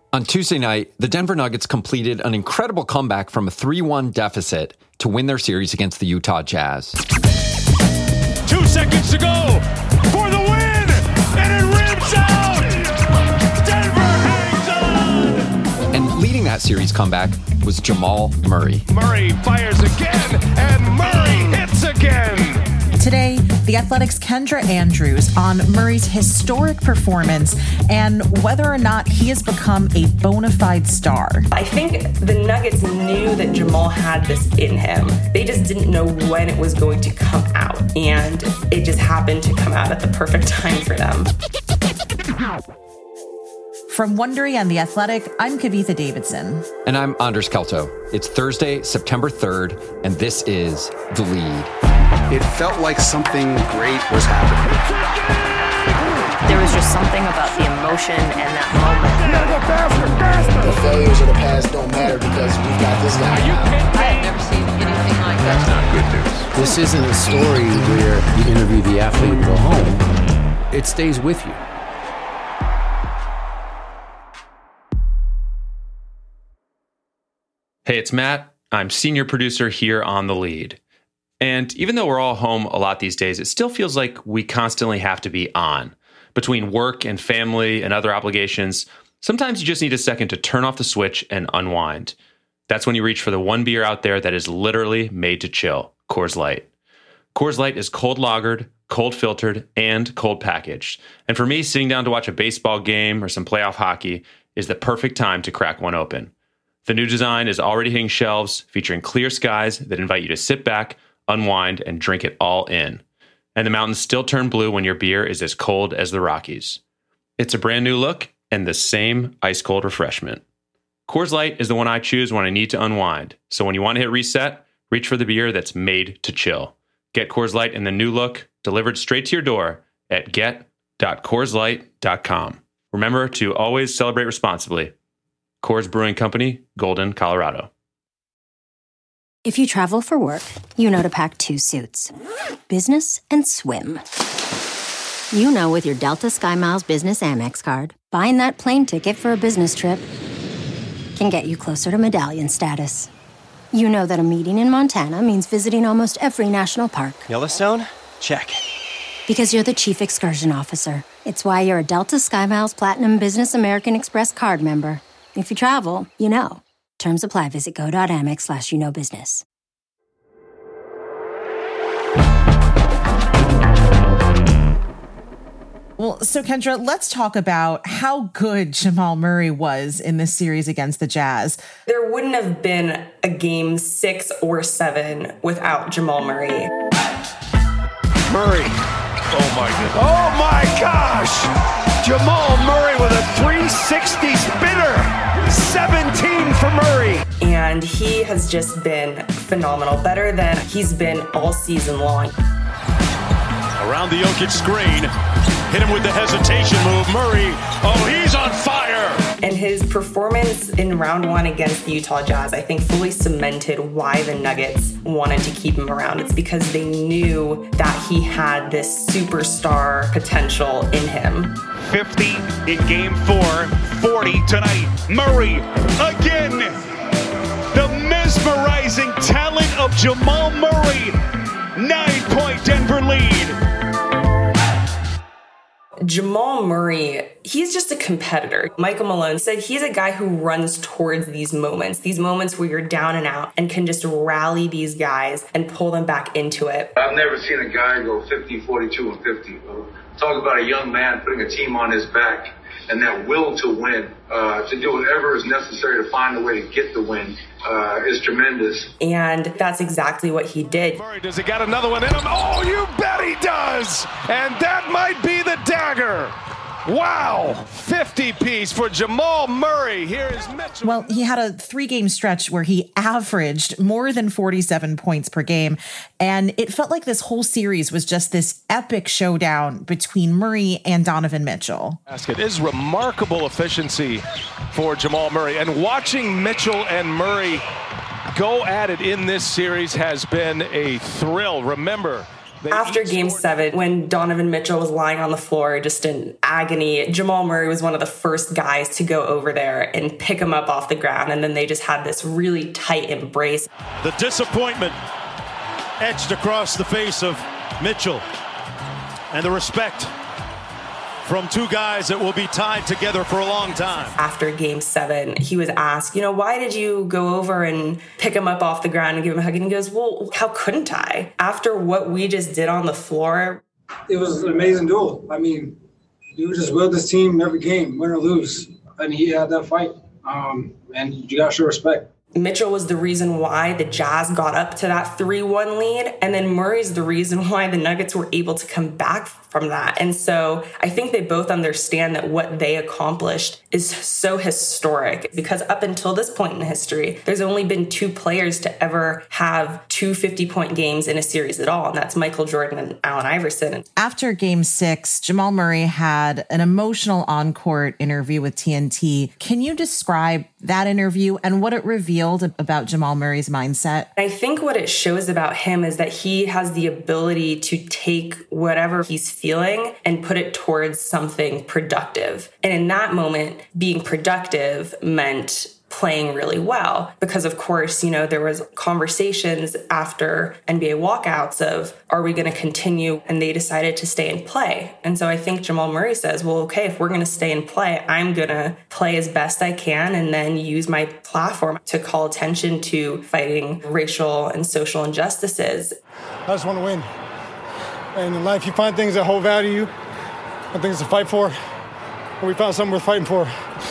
On Tuesday night, the Denver Nuggets completed an incredible comeback from a 3-1 deficit to win their series against the Utah Jazz. 2 seconds to go for the win, and it rims out! Denver hangs on! And leading that series comeback was Jamal Murray. Murray fires again, and Murray hits again! Today, The Athletic's Kendra Andrews on Murray's historic performance and whether or not he has become a bona fide star. I think the Nuggets knew that Jamal had this in him. They just didn't know when it was going to come out, and it just happened to come out at the perfect time for them. From Wondery and The Athletic, I'm Kavitha Davidson. And I'm Anders Kelto. It's Thursday, September 3rd, and this is The Lead. It felt like something great was happening. There was just something about the emotion and that moment. The failures of the past don't matter because we've got this guy now. I have never seen anything like that. That's not good news. This isn't a story where you interview the athlete and go home. It stays with you. Hey, it's Matt. I'm senior producer here on The Lead. And even though we're all home a lot these days, it still feels like we constantly have to be on. Between work and family and other obligations, sometimes you just need a second to turn off the switch and unwind. That's when you reach for the one beer out there that is literally made to chill, Coors Light. Coors Light is cold lagered, cold filtered, and cold packaged. And for me, sitting down to watch a baseball game or some playoff hockey is the perfect time to crack one open. The new design is already hitting shelves, featuring clear skies that invite you to sit back, unwind, and drink it all in. And the mountains still turn blue when your beer is as cold as the Rockies. It's a brand new look and the same ice-cold refreshment. Coors Light is the one I choose when I need to unwind. So when you want to hit reset, reach for the beer that's made to chill. Get Coors Light in the new look, delivered straight to your door at get.coorslight.com. Remember to always celebrate responsibly. Coors Brewing Company, Golden, Colorado. If you travel for work, you know to pack 2 suits. Business and swim. You know with your Delta SkyMiles Business Amex card, buying that plane ticket for a business trip can get you closer to medallion status. You know that a meeting in Montana means visiting almost every national park. Yellowstone? Check. Because you're the chief excursion officer. It's why you're a Delta SkyMiles Platinum Business American Express card member. If you travel, you know. Terms apply. Visit go.amex/you-know-business. Well, so Kendra, let's talk about how good Jamal Murray was in this series against the Jazz. There wouldn't have been a game 6 or 7 without Jamal Murray. Murray. Oh my gosh! Jamal Murray with a 360 spinner. 17 for Murray. And he has just been phenomenal, better than he's been all season long. Around the Jokic screen, hit him with the hesitation move. Murray, he's on fire. And his performance in round 1 against the Utah Jazz, I think, fully cemented why the Nuggets wanted to keep him around. It's because they knew that he had this superstar potential in him. 50 in game 4, 40 tonight. Murray again. The mesmerizing talent of Jamal Murray. 9-point Denver lead. Jamal Murray, he's just a competitor. Michael Malone said he's a guy who runs towards these moments where you're down and out and can just rally these guys and pull them back into it. I've never seen a guy go 50, 42, and 50. Talk about a young man putting a team on his back and that will to win, to do whatever is necessary to find a way to get the win is tremendous. And that's exactly what he did. Murray, does he got another one in him? Oh, you bet he does! And that might be the dagger. Wow, 50-piece for Jamal Murray. Here is Mitchell. Well, he had a 3-game stretch where he averaged more than 47 points per game. And it felt like this whole series was just this epic showdown between Murray and Donovan Mitchell. It is remarkable efficiency for Jamal Murray. And watching Mitchell and Murray go at it in this series has been a thrill. Remember, After Game 7, when Donovan Mitchell was lying on the floor just in agony, Jamal Murray was one of the first guys to go over there and pick him up off the ground. And then they just had this really tight embrace. The disappointment etched across the face of Mitchell, and the respect from two guys that will be tied together for a long time. After Game 7, he was asked, why did you go over and pick him up off the ground and give him a hug? And he goes, well, how couldn't I? After what we just did on the floor. It was an amazing duel. I mean, you just willed this team every game, win or lose. And he had that fight. And you got to show respect. Mitchell was the reason why the Jazz got up to that 3-1 lead. And then Murray's the reason why the Nuggets were able to come back from that. And so I think they both understand that what they accomplished is so historic, because up until this point in history, there's only been two players to ever have two 50-point games in a series at all. And that's Michael Jordan and Allen Iverson. After Game 6, Jamal Murray had an emotional on-court interview with TNT. Can you describe that interview and what it revealed about Jamal Murray's mindset? I think what it shows about him is that he has the ability to take whatever he's feeling and put it towards something productive. And in that moment, being productive meant playing really well, because of course, there was conversations after NBA walkouts of, are we going to continue? And they decided to stay and play. And so I think Jamal Murray says, well, okay, if we're going to stay and play, I'm going to play as best I can and then use my platform to call attention to fighting racial and social injustices. I just want to win. And in life, you find things that hold value to you and things to fight for. And we found something worth fighting for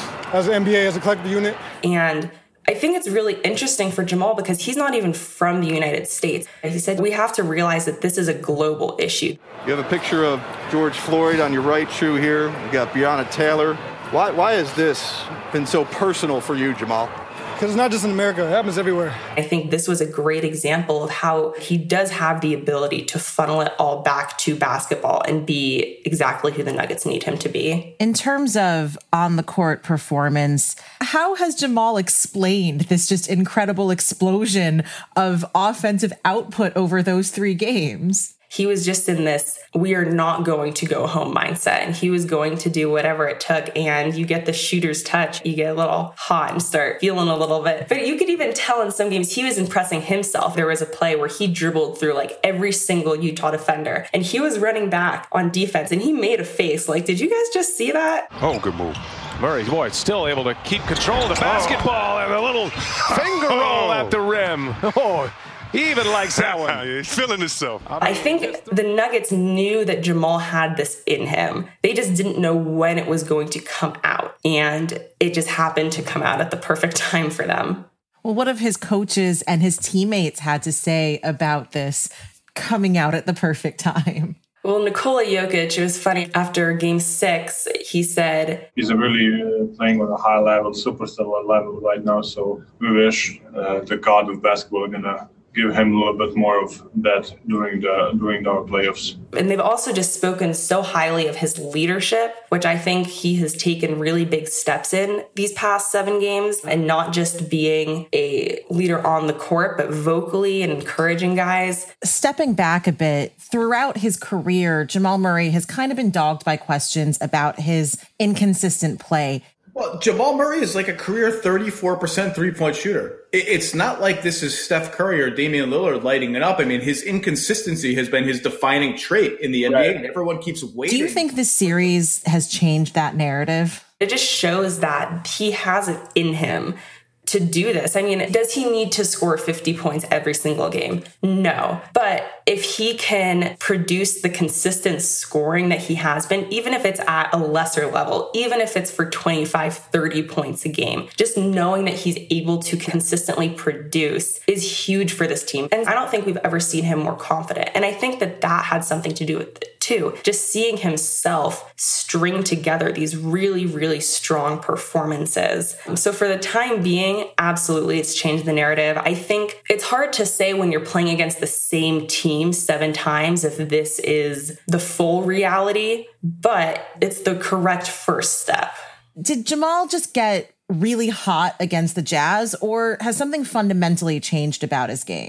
as an NBA, as a collective unit. And I think it's really interesting for Jamal because he's not even from the United States. He said, we have to realize that this is a global issue. You have a picture of George Floyd on your right shoe here. You got Breonna Taylor. Why has this been so personal for you, Jamal? Because it's not just in America, it happens everywhere. I think this was a great example of how he does have the ability to funnel it all back to basketball and be exactly who the Nuggets need him to be. In terms of on-the-court performance, how has Jamal explained this just incredible explosion of offensive output over those 3 games? He was just in this, we are not going to go home mindset. And he was going to do whatever it took. And you get the shooter's touch. You get a little hot and start feeling a little bit. But you could even tell in some games he was impressing himself. There was a play where he dribbled through like every single Utah defender. And he was running back on defense. And he made a face. Like, did you guys just see that? Oh, good move. Murray, boy, still able to keep control of the basketball and a little finger roll at the rim. Oh, he even likes that one. He's feeling himself. I think the Nuggets knew that Jamal had this in him. They just didn't know when it was going to come out. And it just happened to come out at the perfect time for them. Well, what have his coaches and his teammates had to say about this coming out at the perfect time? Well, Nikola Jokic, it was funny, after Game 6, he said, he's really playing on a high level, superstar level right now. So we wish the god of basketball are going to give him a little bit more of that during our playoffs. And they've also just spoken so highly of his leadership, which I think he has taken really big steps in these past 7 games, and not just being a leader on the court, but vocally and encouraging guys. Stepping back a bit, throughout his career, Jamal Murray has kind of been dogged by questions about his inconsistent play. Well, Jamal Murray is like a career 34% three-point shooter. It's not like this is Steph Curry or Damian Lillard lighting it up. I mean, his inconsistency has been his defining trait in the NBA, and everyone keeps waiting. Do you think this series has changed that narrative? It just shows that he has it in him to do this. I mean, does he need to score 50 points every single game? No. But if he can produce the consistent scoring that he has been, even if it's at a lesser level, even if it's for 25, 30 points a game, just knowing that he's able to consistently produce is huge for this team. And I don't think we've ever seen him more confident. And I think that that had something to do with it too. Just seeing himself string together these really, really strong performances. So for the time being, absolutely, it's changed the narrative. I think it's hard to say when you're playing against the same team 7 times if this is the full reality, but it's the correct first step. Did Jamal just get really hot against the Jazz, or has something fundamentally changed about his game?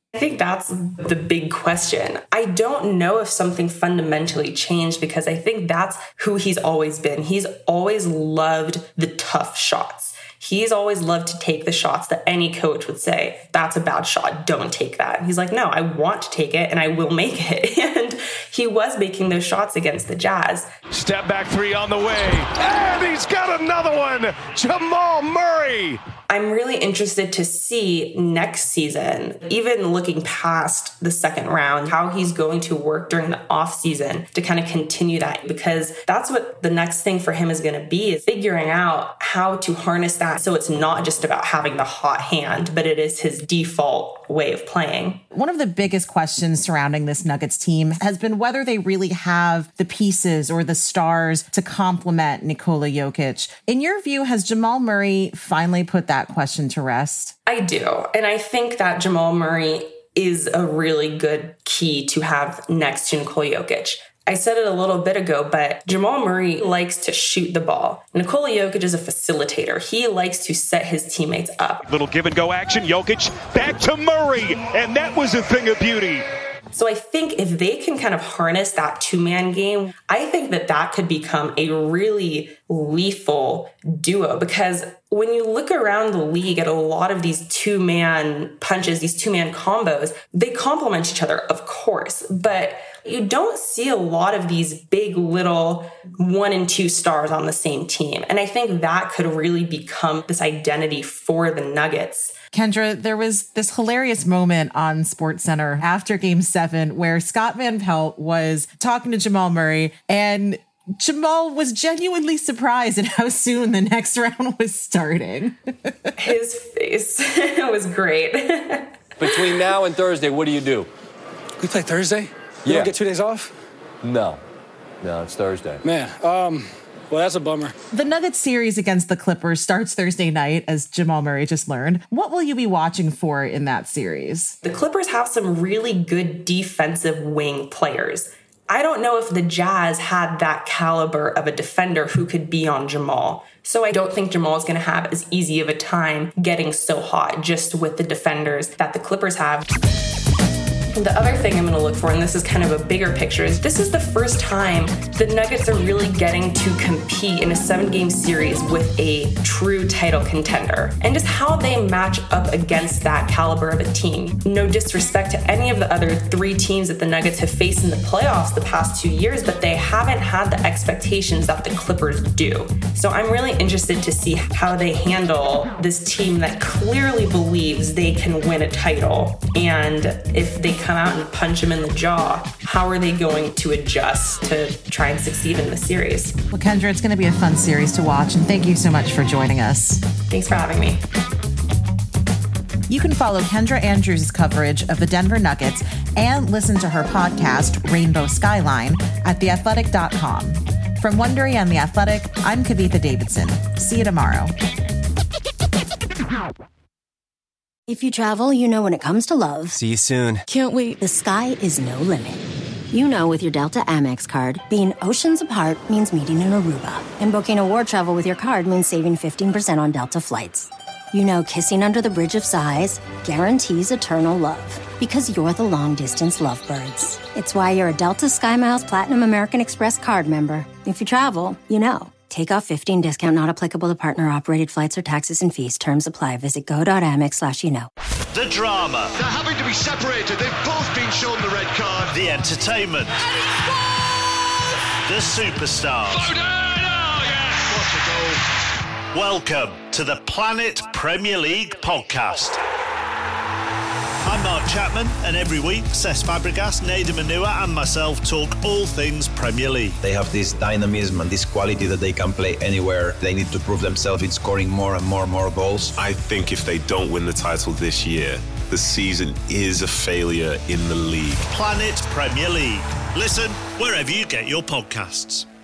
I think that's the big question. I don't know if something fundamentally changed because I think that's who he's always been. He's always loved the tough shots. He's always loved to take the shots that any coach would say, that's a bad shot, don't take that. And he's like, no, I want to take it and I will make it. And he was making those shots against the Jazz. Step back three on the way. And he's got another one. Jamal Murray. I'm really interested to see next season, even looking past the second round, how he's going to work during the offseason to kind of continue that, because that's what the next thing for him is going to be, is figuring out how to harness that so it's not just about having the hot hand, but it is his default way of playing. One of the biggest questions surrounding this Nuggets team has been whether they really have the pieces or the stars to complement Nikola Jokic. In your view, has Jamal Murray finally put that question to rest? I do. And I think that Jamal Murray is a really good key to have next to Nikola Jokic. I said it a little bit ago, but Jamal Murray likes to shoot the ball. Nikola Jokic is a facilitator. He likes to set his teammates up. Little give and go action. Jokic back to Murray. And that was a thing of beauty. So I think if they can kind of harness that two-man game, I think that that could become a really lethal duo, because when you look around the league at a lot of these two-man punches, these two-man combos, they complement each other, of course, but you don't see a lot of these big little 1 and 2 stars on the same team. And I think that could really become this identity for the Nuggets. Kendra, there was this hilarious moment on SportsCenter after Game 7 where Scott Van Pelt was talking to Jamal Murray, and Jamal was genuinely surprised at how soon the next round was starting. His face was great. Between now and Thursday, what do you do? We play Thursday? You don't get 2 days off? No, it's Thursday. Man, well, that's a bummer. The Nuggets series against the Clippers starts Thursday night, as Jamal Murray just learned. What will you be watching for in that series? The Clippers have some really good defensive wing players. I don't know if the Jazz had that caliber of a defender who could be on Jamal. So I don't think Jamal is going to have as easy of a time getting so hot just with the defenders that the Clippers have. The other thing I'm going to look for, and this is kind of a bigger picture, is this is the first time the Nuggets are really getting to compete in a 7-game series with a true title contender, and just how they match up against that caliber of a team. No disrespect to any of the other 3 teams that the Nuggets have faced in the playoffs the past 2 years, but they haven't had the expectations that the Clippers do. So I'm really interested to see how they handle this team that clearly believes they can win a title, and if they come out and punch him in the jaw, how are they going to adjust to try and succeed in the series? Well, Kendra, it's going to be a fun series to watch, and thank you so much for joining us. Thanks for having me. You can follow Kendra Andrews' coverage of the Denver Nuggets and listen to her podcast, Rainbow Skyline, at theathletic.com. From Wondery and The Athletic, I'm Kavitha Davidson. See you tomorrow. If you travel, you know when it comes to love. See you soon. Can't wait. The sky is no limit. You know with your Delta Amex card, being oceans apart means meeting in Aruba. And booking a war travel with your card means saving 15% on Delta flights. You know kissing under the bridge of sighs guarantees eternal love. Because you're the long-distance lovebirds. It's why you're a Delta SkyMiles Platinum American Express card member. If you travel, you know. Take off 15 discount not applicable to partner-operated flights or taxes and fees. Terms apply. Visit go.amex/you-know. The drama. They're having to be separated. They've both been shown the red card. The entertainment. The superstars. Oh, yes. What a goal. Welcome to the Planet Premier League podcast. I'm Mark Chapman, and every week, Cesc Fabregas, Nader Manua, and myself talk all things Premier League. They have this dynamism and this quality that they can play anywhere. They need to prove themselves in scoring more and more goals. I think if they don't win the title this year, the season is a failure in the league. Planet Premier League. Listen wherever you get your podcasts.